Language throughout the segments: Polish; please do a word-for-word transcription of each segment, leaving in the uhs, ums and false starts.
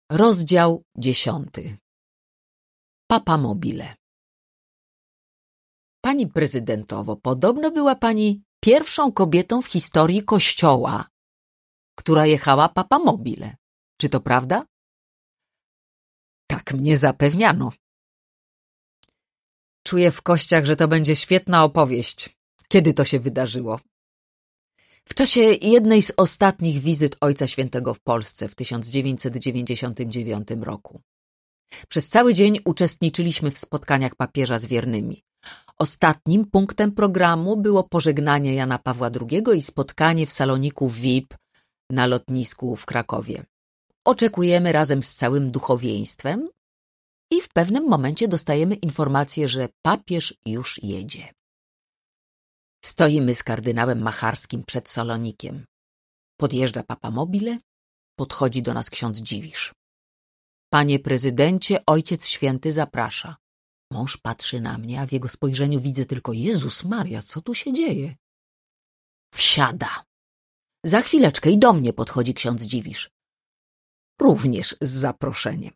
Rozdział dziesiąty. Papa Mobile. Pani prezydentowo, podobno była pani pierwszą kobietą w historii kościoła, która jechała Papa Mobile. Czy to prawda? Tak mnie zapewniano. Czuję w kościach, że to będzie świetna opowieść. Kiedy to się wydarzyło? W czasie jednej z ostatnich wizyt Ojca Świętego w Polsce w tysiąc dziewięćset dziewięćdziesiątym dziewiątym roku. Przez cały dzień uczestniczyliśmy w spotkaniach papieża z wiernymi. Ostatnim punktem programu było pożegnanie Jana Pawła drugiego i spotkanie w saloniku V I P na lotnisku w Krakowie. Oczekujemy razem z całym duchowieństwem i w pewnym momencie dostajemy informację, że papież już jedzie. Stoimy z kardynałem Macharskim przed salonikiem. Podjeżdża Papa Mobile, podchodzi do nas ksiądz Dziwisz. Panie prezydencie, Ojciec Święty zaprasza. Mąż patrzy na mnie, a w jego spojrzeniu widzę tylko: Jezus Maria, co tu się dzieje? Wsiada. Za chwileczkę i do mnie podchodzi ksiądz Dziwisz. Również z zaproszeniem.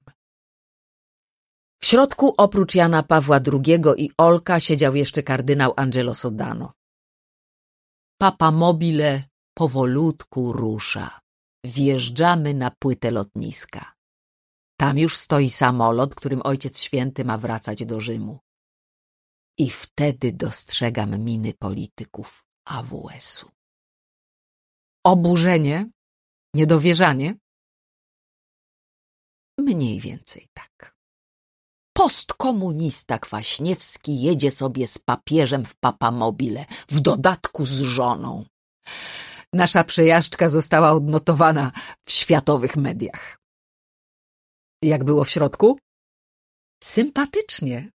W środku oprócz Jana Pawła drugiego i Olka siedział jeszcze kardynał Angelo Sodano. Papa Mobile powolutku rusza. Wjeżdżamy na płytę lotniska. Tam już stoi samolot, którym Ojciec Święty ma wracać do Rzymu. I wtedy dostrzegam miny polityków A W S-u. Oburzenie? Niedowierzanie? Mniej więcej tak. Postkomunista Kwaśniewski jedzie sobie z papieżem w Papa Mobile, w dodatku z żoną. Nasza przejażdżka została odnotowana w światowych mediach. Jak było w środku? Sympatycznie.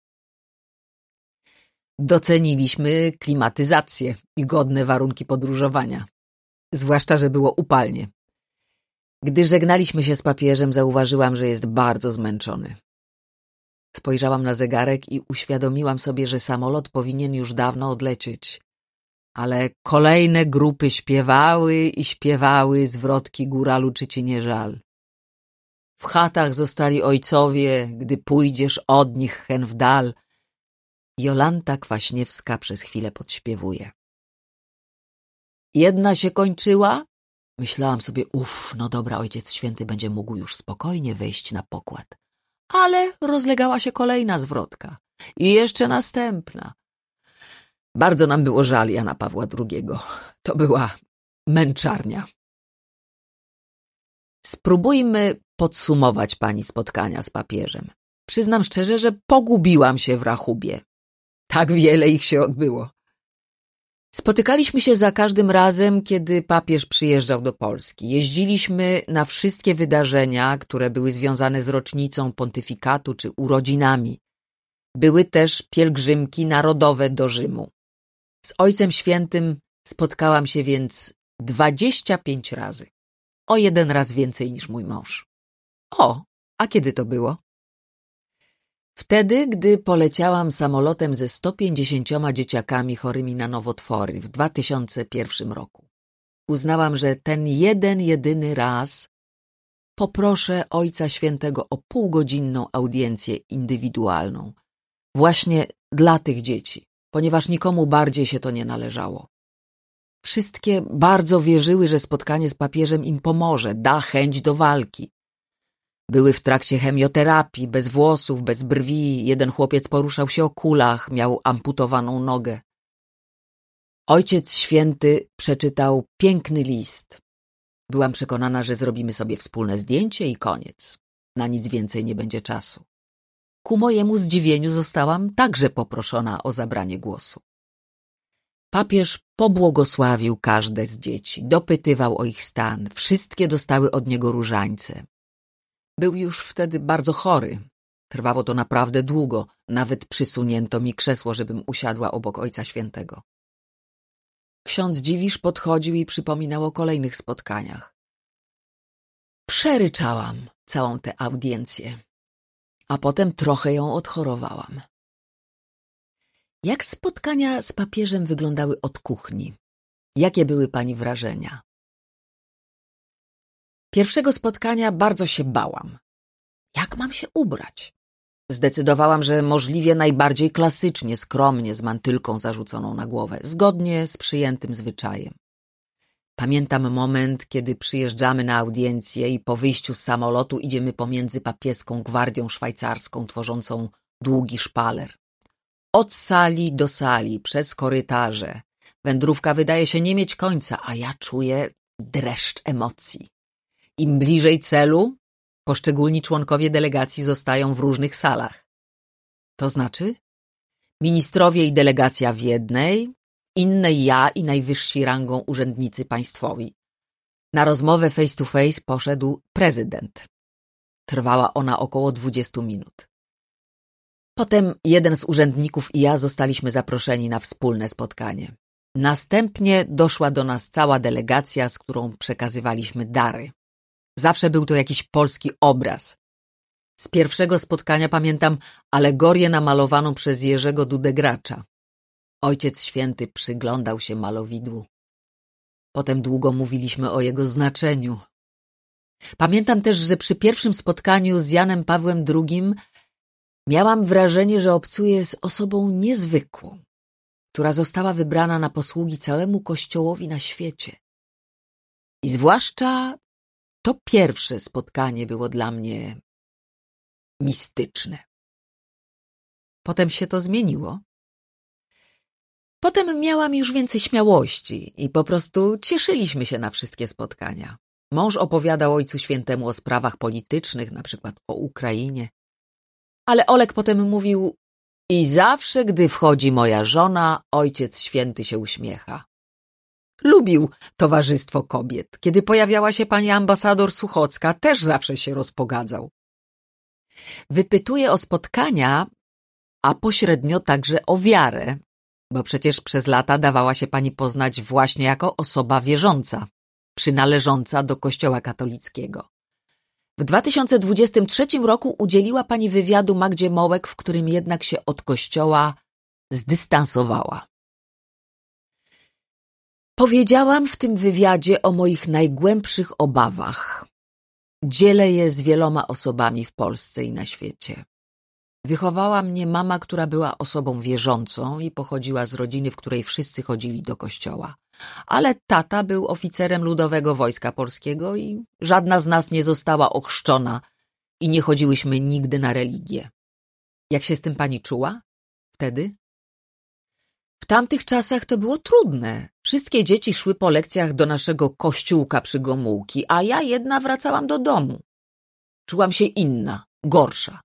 Doceniliśmy klimatyzację i godne warunki podróżowania. Zwłaszcza, że było upalnie. Gdy żegnaliśmy się z papieżem, zauważyłam, że jest bardzo zmęczony. Spojrzałam na zegarek i uświadomiłam sobie, że samolot powinien już dawno odlecieć. Ale kolejne grupy śpiewały i śpiewały zwrotki Góralu czy ci nie żal. W chatach zostali ojcowie, gdy pójdziesz od nich hen w dal. Jolanta Kwaśniewska przez chwilę podśpiewuje. Jedna się kończyła. Myślałam sobie, uff, no dobra, Ojciec Święty będzie mógł już spokojnie wejść na pokład. Ale rozlegała się kolejna zwrotka. I jeszcze następna. Bardzo nam było żal Jana Pawła drugiego. To była męczarnia. Spróbujmy podsumować pani spotkania z papieżem. Przyznam szczerze, że pogubiłam się w rachubie. Tak wiele ich się odbyło. Spotykaliśmy się za każdym razem, kiedy papież przyjeżdżał do Polski. Jeździliśmy na wszystkie wydarzenia, które były związane z rocznicą pontyfikatu czy urodzinami. Były też pielgrzymki narodowe do Rzymu. Z Ojcem Świętym spotkałam się więc dwadzieścia pięć razy. O jeden raz więcej niż mój mąż. O, a kiedy to było? Wtedy, gdy poleciałam samolotem ze sto pięćdziesięcioma dzieciakami chorymi na nowotwory w dwa tysiące pierwszym roku. Uznałam, że ten jeden, jedyny raz poproszę Ojca Świętego o półgodzinną audiencję indywidualną. Właśnie dla tych dzieci, ponieważ nikomu bardziej się to nie należało. Wszystkie bardzo wierzyły, że spotkanie z papieżem im pomoże, da chęć do walki. Były w trakcie chemioterapii, bez włosów, bez brwi. Jeden chłopiec poruszał się o kulach, miał amputowaną nogę. Ojciec Święty przeczytał piękny list. Byłam przekonana, że zrobimy sobie wspólne zdjęcie i koniec. Na nic więcej nie będzie czasu. Ku mojemu zdziwieniu zostałam także poproszona o zabranie głosu. Papież pobłogosławił każde z dzieci, dopytywał o ich stan. Wszystkie dostały od niego różańce. Był już wtedy bardzo chory. Trwało to naprawdę długo. Nawet przysunięto mi krzesło, żebym usiadła obok Ojca Świętego. Ksiądz Dziwisz podchodził i przypominał o kolejnych spotkaniach. Przeryczałam całą tę audiencję, a potem trochę ją odchorowałam. Jak spotkania z papieżem wyglądały od kuchni? Jakie były pani wrażenia? Pierwszego spotkania bardzo się bałam. Jak mam się ubrać? Zdecydowałam, że możliwie najbardziej klasycznie, skromnie, z mantylką zarzuconą na głowę, zgodnie z przyjętym zwyczajem. Pamiętam moment, kiedy przyjeżdżamy na audiencję i po wyjściu z samolotu idziemy pomiędzy papieską gwardią szwajcarską, tworzącą długi szpaler. Od sali do sali, przez korytarze. Wędrówka wydaje się nie mieć końca, a ja czuję dreszcz emocji. Im bliżej celu, poszczególni członkowie delegacji zostają w różnych salach. To znaczy, ministrowie i delegacja w jednej, innej ja i najwyżsi rangą urzędnicy państwowi. Na rozmowę face to face poszedł prezydent. Trwała ona około dwudziestu minut. Potem jeden z urzędników i ja zostaliśmy zaproszeni na wspólne spotkanie. Następnie doszła do nas cała delegacja, z którą przekazywaliśmy dary. Zawsze był to jakiś polski obraz. Z pierwszego spotkania pamiętam alegorię namalowaną przez Jerzego Dudegracza. Ojciec Święty przyglądał się malowidłu. Potem długo mówiliśmy o jego znaczeniu. Pamiętam też, że przy pierwszym spotkaniu z Janem Pawłem drugim miałam wrażenie, że obcuję z osobą niezwykłą, która została wybrana na posługi całemu Kościołowi na świecie. I zwłaszcza to pierwsze spotkanie było dla mnie mistyczne. Potem się to zmieniło. Potem miałam już więcej śmiałości i po prostu cieszyliśmy się na wszystkie spotkania. Mąż opowiadał Ojcu Świętemu o sprawach politycznych, na przykład o Ukrainie. Ale Olek potem mówił: i zawsze, gdy wchodzi moja żona, Ojciec Święty się uśmiecha. Lubił towarzystwo kobiet. Kiedy pojawiała się pani ambasador Suchocka, też zawsze się rozpogadzał. Wypytuję o spotkania, a pośrednio także o wiarę, bo przecież przez lata dawała się pani poznać właśnie jako osoba wierząca, przynależąca do Kościoła katolickiego. W dwa tysiące dwudziestym trzecim roku udzieliła pani wywiadu Magdzie Mołek, w którym jednak się od Kościoła zdystansowała. Powiedziałam w tym wywiadzie o moich najgłębszych obawach. Dzielę je z wieloma osobami w Polsce i na świecie. Wychowała mnie mama, która była osobą wierzącą i pochodziła z rodziny, w której wszyscy chodzili do kościoła. Ale tata był oficerem Ludowego Wojska Polskiego i żadna z nas nie została ochrzczona i nie chodziłyśmy nigdy na religię. Jak się z tym pani czuła wtedy? W tamtych czasach to było trudne. Wszystkie dzieci szły po lekcjach do naszego kościółka przy Gomułki, a ja jedna wracałam do domu. Czułam się inna, gorsza.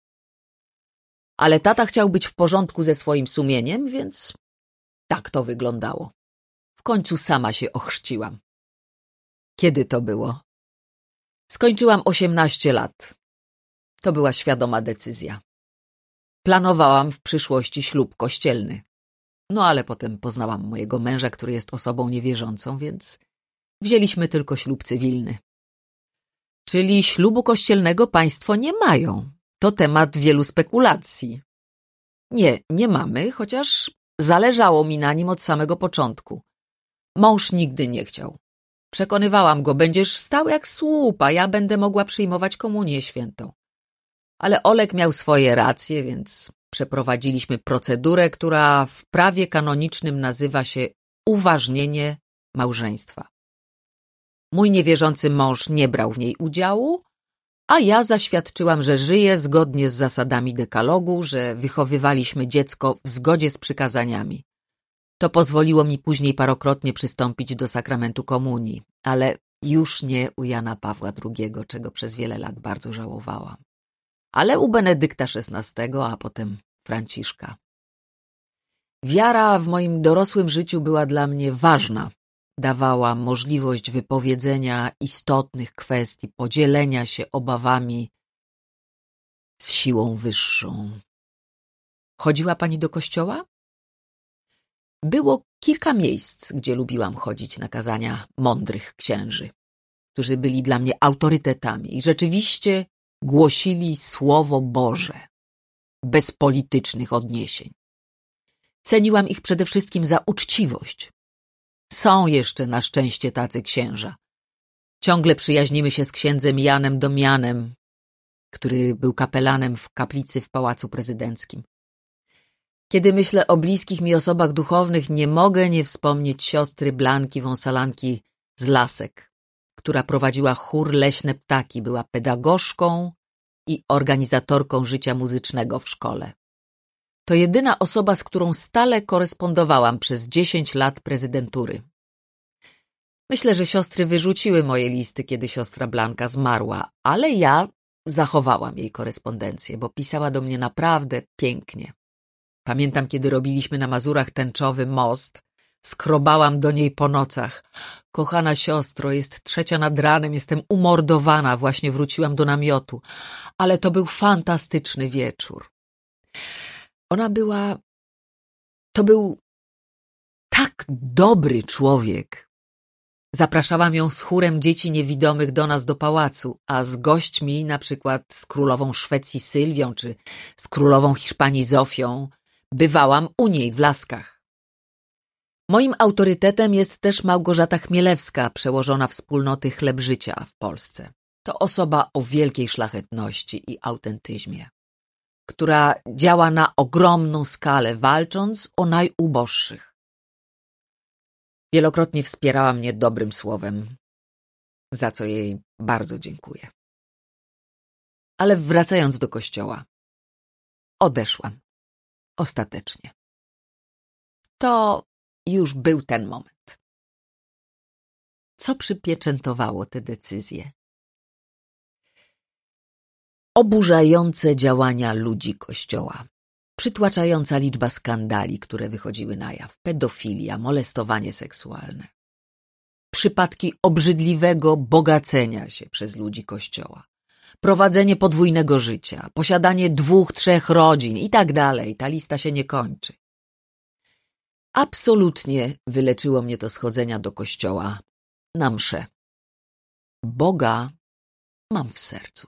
Ale tata chciał być w porządku ze swoim sumieniem, więc tak to wyglądało. W końcu sama się ochrzciłam. Kiedy to było? Skończyłam osiemnaście lat. To była świadoma decyzja. Planowałam w przyszłości ślub kościelny. No ale potem poznałam mojego męża, który jest osobą niewierzącą, więc wzięliśmy tylko ślub cywilny. Czyli ślubu kościelnego państwo nie mają. To temat wielu spekulacji. Nie, nie mamy, chociaż zależało mi na nim od samego początku. Mąż nigdy nie chciał. Przekonywałam go: będziesz stał jak słup, a ja będę mogła przyjmować komunię świętą. Ale Olek miał swoje racje, więc przeprowadziliśmy procedurę, która w prawie kanonicznym nazywa się uważnienie małżeństwa. Mój niewierzący mąż nie brał w niej udziału, a ja zaświadczyłam, że żyję zgodnie z zasadami dekalogu, że wychowywaliśmy dziecko w zgodzie z przykazaniami. To pozwoliło mi później parokrotnie przystąpić do sakramentu komunii, ale już nie u Jana Pawła drugiego, czego przez wiele lat bardzo żałowałam. Ale u Benedykta szesnastego, a potem Franciszka. Wiara w moim dorosłym życiu była dla mnie ważna. Dawała możliwość wypowiedzenia istotnych kwestii, podzielenia się obawami z siłą wyższą. Chodziła pani do kościoła? Było kilka miejsc, gdzie lubiłam chodzić na kazania mądrych księży, którzy byli dla mnie autorytetami i rzeczywiście głosili Słowo Boże, bez politycznych odniesień. Ceniłam ich przede wszystkim za uczciwość. Są jeszcze na szczęście tacy księża. Ciągle przyjaźnimy się z księdzem Janem Domianem. który był kapelanem w kaplicy w Pałacu Prezydenckim. Kiedy myślę o bliskich mi osobach duchownych, nie mogę nie wspomnieć siostry Blanki Wąsalanki z Lasek, która prowadziła chór Leśne Ptaki, była pedagogzką i organizatorką życia muzycznego w szkole. To jedyna osoba, z którą stale korespondowałam przez dziesięć lat prezydentury. Myślę, że siostry wyrzuciły moje listy, kiedy siostra Blanka zmarła, ale ja zachowałam jej korespondencję, bo pisała do mnie naprawdę pięknie. Pamiętam, kiedy robiliśmy na Mazurach tęczowy most, skrobałam do niej po nocach. Kochana siostro, jest trzecia nad ranem, jestem umordowana, właśnie wróciłam do namiotu, ale to był fantastyczny wieczór. Ona była... To był tak dobry człowiek. Zapraszałam ją z chórem dzieci niewidomych do nas do pałacu, a z gośćmi, na przykład z królową Szwecji Sylwią czy z królową Hiszpanii Zofią, bywałam u niej w Laskach. Moim autorytetem jest też Małgorzata Chmielewska, przełożona Wspólnoty Chleb Życia w Polsce. To osoba o wielkiej szlachetności i autentyzmie, która działa na ogromną skalę, walcząc o najuboższych. Wielokrotnie wspierała mnie dobrym słowem, za co jej bardzo dziękuję. Ale wracając do kościoła, odeszłam. Ostatecznie. To już był ten moment. Co przypieczętowało te decyzje? Oburzające działania ludzi Kościoła. Przytłaczająca liczba skandali, które wychodziły na jaw. Pedofilia, molestowanie seksualne. Przypadki obrzydliwego bogacenia się przez ludzi Kościoła. Prowadzenie podwójnego życia, posiadanie dwóch, trzech rodzin i tak dalej. Ta lista się nie kończy. Absolutnie wyleczyło mnie to schodzenia do kościoła na mszę. Boga mam w sercu.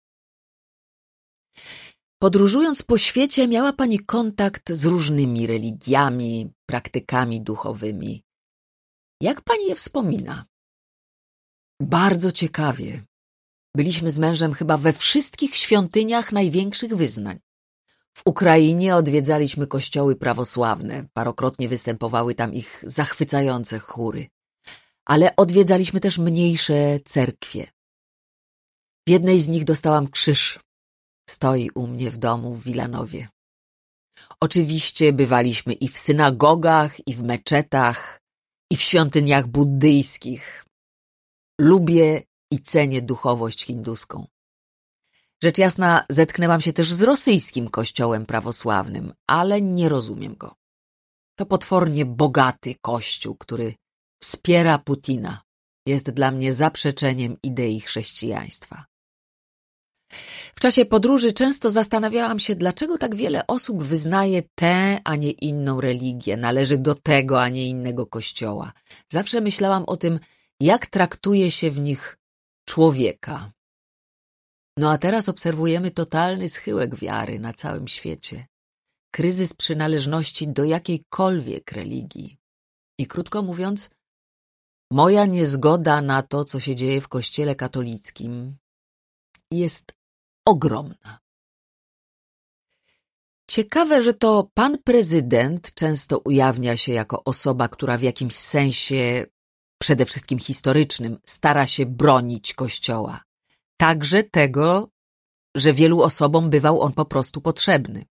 Podróżując po świecie, miała pani kontakt z różnymi religiami, praktykami duchowymi. Jak pani je wspomina? Bardzo ciekawie. Byliśmy z mężem chyba we wszystkich świątyniach największych wyznań. W Ukrainie odwiedzaliśmy kościoły prawosławne, parokrotnie występowały tam ich zachwycające chóry, ale odwiedzaliśmy też mniejsze cerkwie. W jednej z nich dostałam krzyż. Stoi u mnie w domu w Wilanowie. Oczywiście bywaliśmy i w synagogach, i w meczetach, i w świątyniach buddyjskich. Lubię i cenię duchowość hinduską. Rzecz jasna, zetknęłam się też z rosyjskim kościołem prawosławnym, ale nie rozumiem go. To potwornie bogaty kościół, który wspiera Putina. Jest dla mnie zaprzeczeniem idei chrześcijaństwa. W czasie podróży często zastanawiałam się, dlaczego tak wiele osób wyznaje tę, a nie inną religię, należy do tego, a nie innego kościoła. Zawsze myślałam o tym, jak traktuje się w nich człowieka. No a teraz obserwujemy totalny schyłek wiary na całym świecie. Kryzys przynależności do jakiejkolwiek religii. I krótko mówiąc, moja niezgoda na to, co się dzieje w kościele katolickim, jest ogromna. Ciekawe, że to pan prezydent często ujawnia się jako osoba, która w jakimś sensie, przede wszystkim historycznym, stara się bronić Kościoła. Także tego, że wielu osobom bywał on po prostu potrzebny.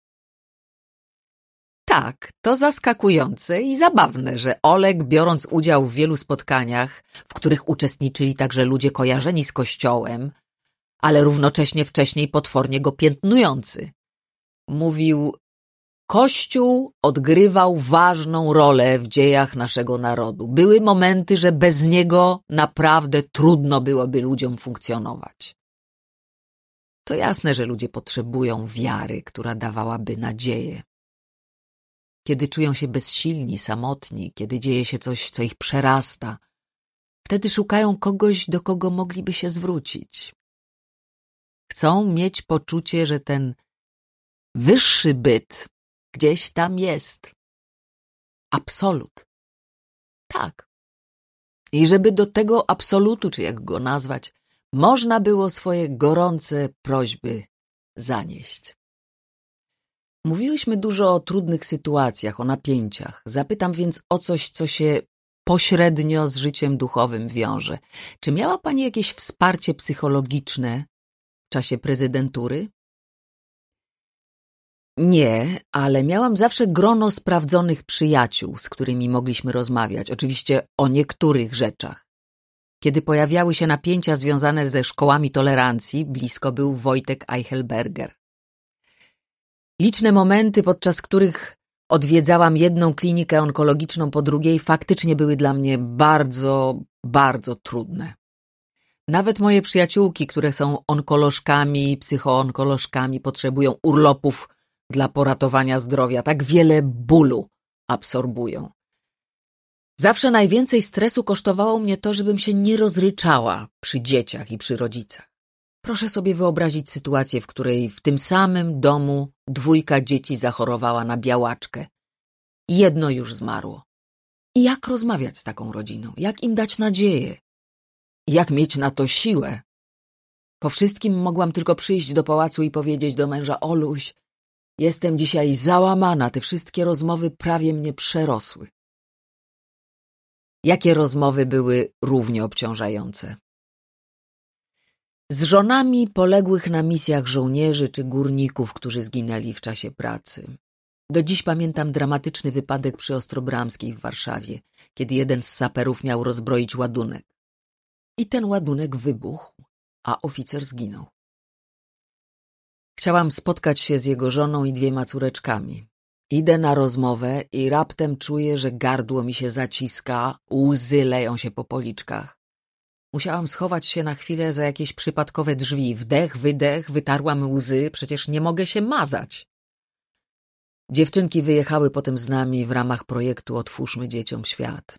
Tak, to zaskakujące i zabawne, że Oleg, biorąc udział w wielu spotkaniach, w których uczestniczyli także ludzie kojarzeni z Kościołem, ale równocześnie wcześniej potwornie go piętnujący, mówił: Kościół odgrywał ważną rolę w dziejach naszego narodu. Były momenty, że bez niego naprawdę trudno byłoby ludziom funkcjonować. To jasne, że ludzie potrzebują wiary, która dawałaby nadzieję. Kiedy czują się bezsilni, samotni, kiedy dzieje się coś, co ich przerasta, wtedy szukają kogoś, do kogo mogliby się zwrócić. Chcą mieć poczucie, że ten wyższy byt gdzieś tam jest. Absolut. Tak. I żeby do tego absolutu, czy jak go nazwać, można było swoje gorące prośby zanieść. Mówiłyśmy dużo o trudnych sytuacjach, o napięciach. Zapytam więc o coś, co się pośrednio z życiem duchowym wiąże. Czy miała pani jakieś wsparcie psychologiczne w czasie prezydentury? Nie, ale miałam zawsze grono sprawdzonych przyjaciół, z którymi mogliśmy rozmawiać, oczywiście o niektórych rzeczach. Kiedy pojawiały się napięcia związane ze szkołami tolerancji, blisko był Wojtek Eichelberger. Liczne momenty, podczas których odwiedzałam jedną klinikę onkologiczną po drugiej, faktycznie były dla mnie bardzo, bardzo trudne. Nawet moje przyjaciółki, które są onkolożkami i psychoonkolożkami, potrzebują urlopów dla poratowania zdrowia. Tak wiele bólu absorbują. Zawsze najwięcej stresu kosztowało mnie to, żebym się nie rozryczała przy dzieciach i przy rodzicach. Proszę sobie wyobrazić sytuację, w której w tym samym domu dwójka dzieci zachorowała na białaczkę. Jedno już zmarło. I jak rozmawiać z taką rodziną? Jak im dać nadzieję? Jak mieć na to siłę? Po wszystkim mogłam tylko przyjść do pałacu i powiedzieć do męża: Oluś, jestem dzisiaj załamana, te wszystkie rozmowy prawie mnie przerosły. Jakie rozmowy były równie obciążające? Z żonami poległych na misjach żołnierzy czy górników, którzy zginęli w czasie pracy. Do dziś pamiętam dramatyczny wypadek przy Ostrobramskiej w Warszawie, kiedy jeden z saperów miał rozbroić ładunek. I ten ładunek wybuchł, a oficer zginął. Chciałam spotkać się z jego żoną i dwiema córeczkami. Idę na rozmowę i raptem czuję, że gardło mi się zaciska, łzy leją się po policzkach. Musiałam schować się na chwilę za jakieś przypadkowe drzwi. Wdech, wydech, wytarłam łzy, przecież nie mogę się mazać. Dziewczynki wyjechały potem z nami w ramach projektu Otwórzmy dzieciom świat.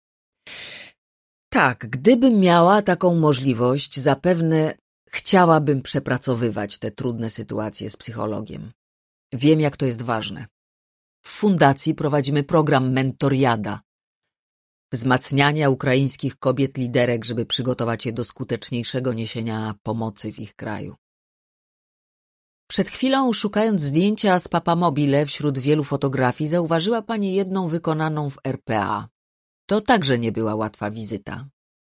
Tak, gdybym miała taką możliwość, zapewne chciałabym przepracowywać te trudne sytuacje z psychologiem. Wiem, jak to jest ważne. W fundacji prowadzimy program Mentoriada, wzmacniania ukraińskich kobiet liderek, żeby przygotować je do skuteczniejszego niesienia pomocy w ich kraju. Przed chwilą, szukając zdjęcia z Papamobile wśród wielu fotografii, zauważyła pani jedną wykonaną w R P A. To także nie była łatwa wizyta.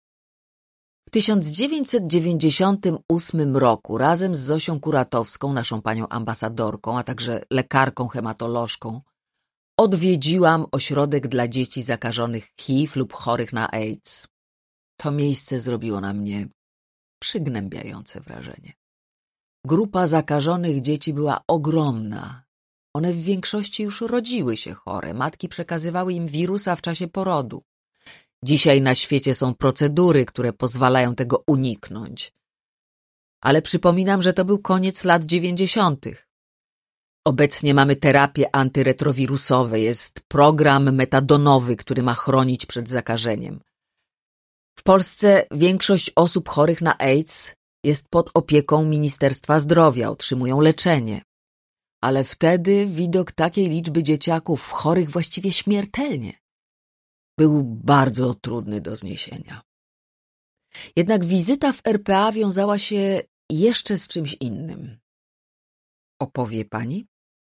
W tysiąc dziewięćset dziewięćdziesiątym ósmym roku razem z Zosią Kuratowską, naszą panią ambasadorką, a także lekarką hematolożką, odwiedziłam ośrodek dla dzieci zakażonych H I V lub chorych na AIDS. To miejsce zrobiło na mnie przygnębiające wrażenie. Grupa zakażonych dzieci była ogromna. One w większości już rodziły się chore. Matki przekazywały im wirusa w czasie porodu. Dzisiaj na świecie są procedury, które pozwalają tego uniknąć. Ale przypominam, że to był koniec lat dziewięćdziesiątych. Obecnie mamy terapie antyretrowirusowe, jest program metadonowy, który ma chronić przed zakażeniem. W Polsce większość osób chorych na AIDS jest pod opieką Ministerstwa Zdrowia, otrzymują leczenie. Ale wtedy widok takiej liczby dzieciaków chorych właściwie śmiertelnie był bardzo trudny do zniesienia. Jednak wizyta w R P A wiązała się jeszcze z czymś innym. Opowie pani?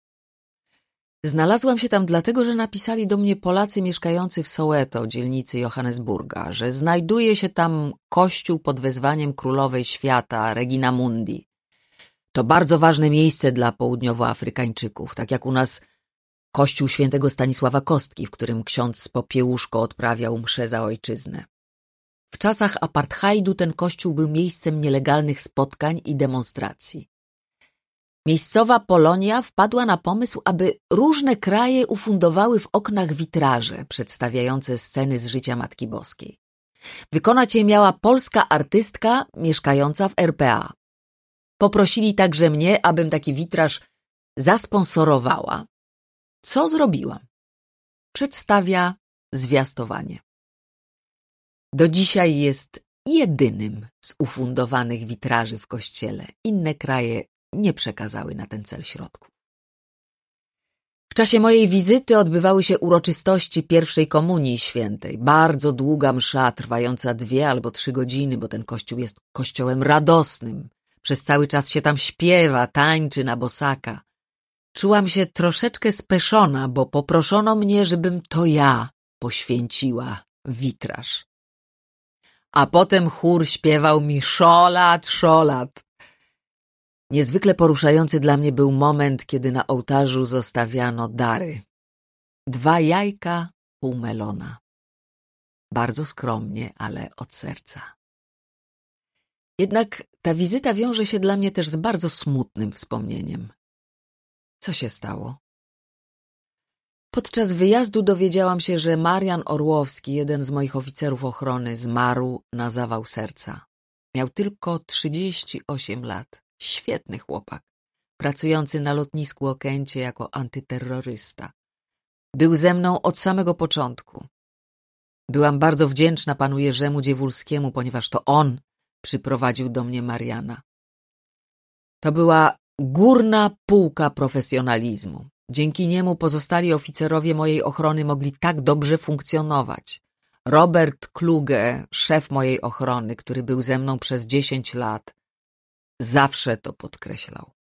Znalazłam się tam dlatego, że napisali do mnie Polacy mieszkający w Soweto, dzielnicy Johannesburga, że znajduje się tam kościół pod wezwaniem królowej świata Regina Mundi. To bardzo ważne miejsce dla południowoafrykańczyków, tak jak u nas kościół świętego Stanisława Kostki, w którym ksiądz Popiełuszko odprawiał mszę za ojczyznę. W czasach apartheidu ten kościół był miejscem nielegalnych spotkań i demonstracji. Miejscowa Polonia wpadła na pomysł, aby różne kraje ufundowały w oknach witraże przedstawiające sceny z życia Matki Boskiej. Wykonać je miała polska artystka mieszkająca w R P A. Poprosili także mnie, abym taki witraż zasponsorowała. Co zrobiłam? Przedstawia zwiastowanie. Do dzisiaj jest jedynym z ufundowanych witraży w kościele. Inne kraje nie przekazały na ten cel środków. W czasie mojej wizyty odbywały się uroczystości pierwszej komunii świętej. Bardzo długa msza, trwająca dwie albo trzy godziny, bo ten kościół jest kościołem radosnym. Przez cały czas się tam śpiewa, tańczy na bosaka. Czułam się troszeczkę speszona, bo poproszono mnie, żebym to ja poświęciła witraż. A potem chór śpiewał mi szolat, szolat. Niezwykle poruszający dla mnie był moment, kiedy na ołtarzu zostawiano dary. Dwa jajka, pół melona. Bardzo skromnie, ale od serca. Jednak ta wizyta wiąże się dla mnie też z bardzo smutnym wspomnieniem. Co się stało? Podczas wyjazdu dowiedziałam się, że Marian Orłowski, jeden z moich oficerów ochrony, zmarł na zawał serca. Miał tylko trzydzieści osiem lat. Świetny chłopak, pracujący na lotnisku Okęcie jako antyterrorysta. Był ze mną od samego początku. Byłam bardzo wdzięczna panu Jerzemu Dziewulskiemu, ponieważ to on przyprowadził do mnie Mariana. To była górna półka profesjonalizmu. Dzięki niemu pozostali oficerowie mojej ochrony mogli tak dobrze funkcjonować. Robert Kluge, szef mojej ochrony, który był ze mną przez dziesięć lat, zawsze to podkreślał.